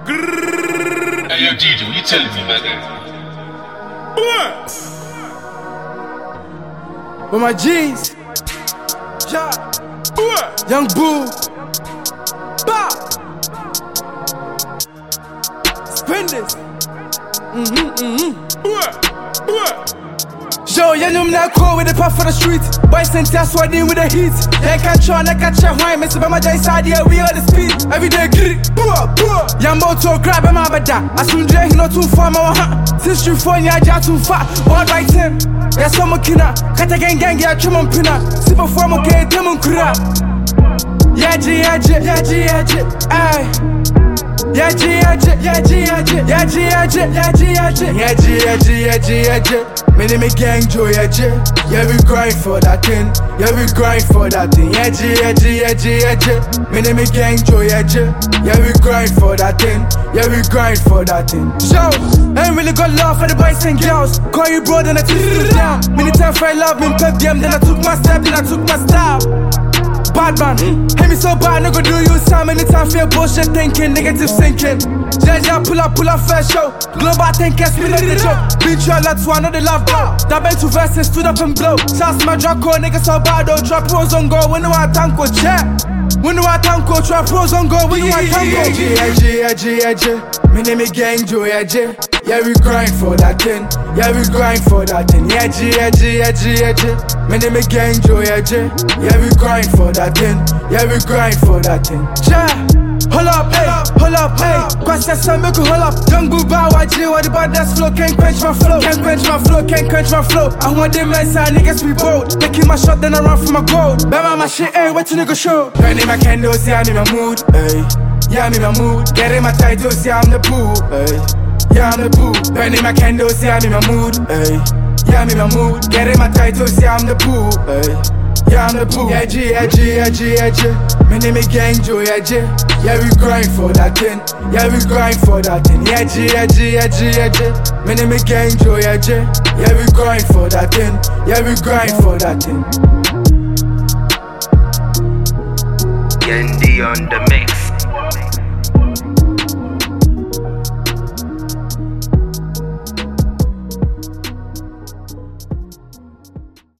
Hey, yo, Gigi, what you telling me, man? With my G's, yeah. Young Boo, bah. Spin this. Yo, you know me not cool with the puff for the streets. Boys sent us sweating with the heat. They can't try, I can't try. Why, Mr. Bama Jai side, yeah, we on the speed. Every day, gritty, Yambo to grab him out of that. I soon drink, not too far, my since you phone, yeah, just too far. One right him. Yeah, someone kina. Kata gang, yeah, trim on pinna. Super form, okay, Timon Kura. Yeah, G, aye. Yeah, G. Me name is Gang Joe, yeah, we grind for that thing. Yeah, we grind for that thing. Yeah, G. Me name is Gang Joe, yeah, we grind for that thing. Yeah, we grind for that thing. So, ain't really got love for the boys and girls. Call you bro, then I took you down. Many times I love me, pep them, then I took my step, then I took my style. Bad man, hate me so bad, nigga do you some. Anytime feel bullshit thinking, negative thinking. Jaja pull up first show. Global thinkers, spin up the joke. Beat you a lot, so I know they love bro. That been two verses, stood up and blow. Shots my Draco, nigga so bad though. Trap pros on go, when do I tanko, check. When do I tanko, trap pros on go, when do I tanko. G. Me name is Gang Joe, yeah, we grind for that thing. Yeah, we grind for that thing. Yeah, G. Me name is Gang Joe, yeah, we grind for that thing. Yeah, we grind for that thing. Hold up, hey. Question some make hold up. Young Boo Bow, YG, what the baddest flow? Can't quench my flow. I want them inside, niggas be bold. They keep my shot, then I run for my gold. Bama my shit, hey, what you nigga show? Burning my candles, yeah, I'm in my mood, hey. Yeah, I'm in my mood. Getting my titles, yeah, I'm the boo, hey. Yeah, I'm the boo. Burning my candles, yeah, I'm in my mood, hey. Yeah, I'm in my mood. Getting my titles, yeah, I'm the boo, hey. Yeah, I'm the boo. Yeah, G. Me name is Gang Joe, yeah, we grind for that thing. Yeah, we grind for that thing. Yeah, G. Me name is Gang Joe, yeah, we grind for that thing. Yeah, we grind for that thing. Yendi on the mix.